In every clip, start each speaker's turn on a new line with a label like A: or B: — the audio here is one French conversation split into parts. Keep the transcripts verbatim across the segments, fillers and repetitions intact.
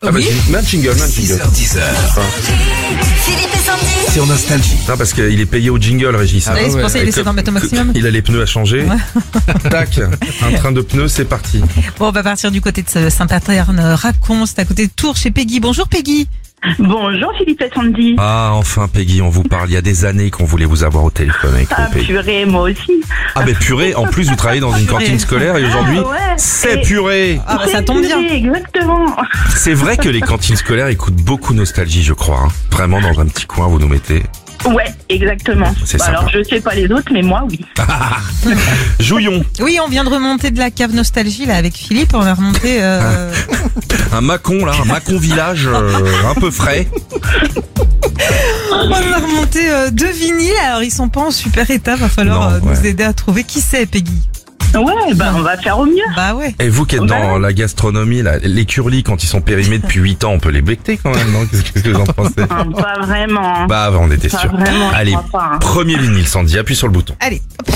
A: Ah bah,
B: Oui.
A: mets un jingle, mets un
C: six
A: jingle.
C: heures dix heures.
D: Philippe et Sandy.
C: Sur Nostalgie.
A: Non, parce qu'il est payé au jingle, Régis.
B: Ah oui, c'est pour ça qu'il essaie d'en mettre au maximum.
A: Il a les pneus à changer. Tac, un train de pneus, c'est parti.
B: Bon, on va partir du côté de Saint-Paterne-Racon, c'est à côté de Tours chez Peggy. Bonjour Peggy.
E: Bonjour Philippe et Sandy.
A: Ah, enfin, Peggy, on vous parle. Il y a des années qu'on voulait vous avoir au téléphone avec
E: Ah
A: nous, Peggy.
E: purée, moi aussi.
A: Ah, ben purée, en plus, vous travaillez dans une
B: Purée.
A: cantine scolaire et aujourd'hui,
E: Ah, ouais.
A: c'est
E: Et-
A: purée.
B: Ah bah ça
E: C'est
B: tombe bien.
E: purée, exactement.
A: C'est vrai que les cantines scolaires écoutent beaucoup Nostalgie, je crois. Hein. Vraiment, dans un petit coin, vous nous mettez.
E: Ouais, exactement.
A: C'est
E: Bah,
A: sympa.
E: alors je sais pas les autres, mais moi oui.
A: Jouillon,
B: Oui, on vient de remonter de la cave Nostalgie là avec Philippe. On a remonté. Euh...
A: un Mâcon, là, un Mâcon village euh, un peu frais.
B: on a remonté euh, deux vinyles. Alors ils sont pas en super état. Va falloir
A: Non,
B: euh, nous
A: ouais.
B: aider à trouver qui c'est Peggy.
E: Ouais, bah on va faire au mieux.
B: Bah ouais.
A: Et vous qui êtes
E: Bah
A: dans
E: ouais.
A: la gastronomie, là, les curlis, quand ils sont périmés depuis huit ans, on peut les becter quand même, non? Qu'est-ce que vous en pensez?
E: Ah, pas vraiment.
A: Bah, on était
E: Pas
A: sûr.
E: vraiment, je
A: Allez,
E: crois pas, hein.
A: premier vinyle, Sandy, appuie sur le bouton.
B: Allez. Hop.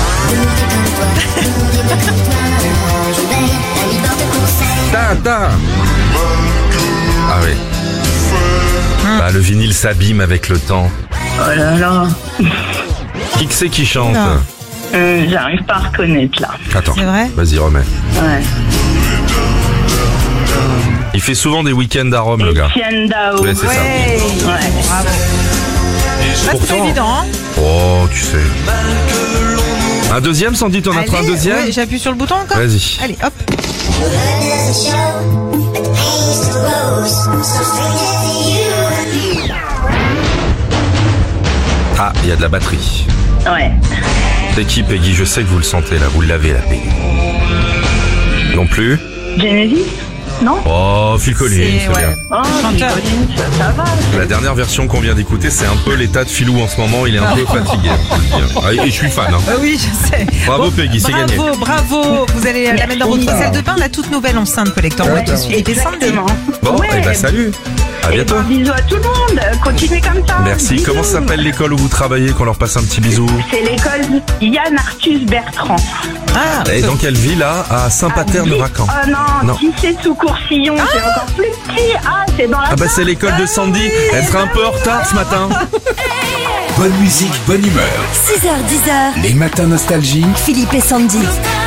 A: Ta, ta. Ah oui. Bah, le vinyle s'abîme avec le temps.
E: Oh là là.
A: Qui que c'est qui chante?
B: Ah.
E: Hum, J'arrive pas à reconnaître là.
A: Attends,
B: C'est vrai
A: vas-y, remets.
E: Ouais.
A: Il fait souvent des week-ends à Rome, le gars.
E: Etienne Dao.
A: Ouais, c'est ça.
B: Ouais.
E: Ouais.
B: Bravo. Bah, c'est pas
A: Pourtant-
B: évident. Hein.
A: Oh, tu sais. Un deuxième, Sandy, t'en as pris un
B: Allez,
A: deuxième?
B: ouais, j'appuie sur le bouton encore.
A: Vas-y.
B: Allez, hop.
A: Ah, il y a de la batterie.
E: Ouais.
A: C'est qui, Peggy? Je sais que vous le sentez, là. Vous l'avez, la Peggy. Non plus?
E: Genesis? Non?
A: Oh, Phil Collins,
B: C'est-
A: c'est
B: ouais.
A: bien.
E: Oh,
B: chanteur.
E: Phil Collins, ça, ça va.
A: La dernière version qu'on vient d'écouter, c'est un peu l'état de Philou en ce moment. Il est un peu fatigué. on peut le dire. Ah, et je suis fan. Hein.
B: Ah oui, je sais.
A: Bravo, Peggy, c'est
B: bravo,
A: gagné.
B: Bravo, vous allez euh, la mettre dans votre salle de bain, la toute nouvelle enceinte collector Bluetooth Philippe et Sandy.
E: Exactement.
A: Bon,
E: Ouais.
A: et bah salut. À
E: Et
A: bientôt.
E: ben, bisous à tout le monde. Continuez comme ça.
A: Merci.
E: Bisous.
A: Comment s'appelle l'école où vous travaillez? Qu'on leur passe un petit bisou.
E: C'est l'école Yann Arthus Bertrand.
B: Ah,
A: Et dans quelle ville, là? À Saint-Paterne-Racon.
E: Oh non,
A: Non.
E: si c'est sous Courcillon, c'est encore plus petit. Ah, c'est dans la.
A: Ah bah c'est l'école de Sandy. Elle sera un peu en retard ce matin.
C: Bonne musique, bonne humeur.
D: six heures dix heures.
C: Les matins Nostalgie.
D: Philippe et Sandy.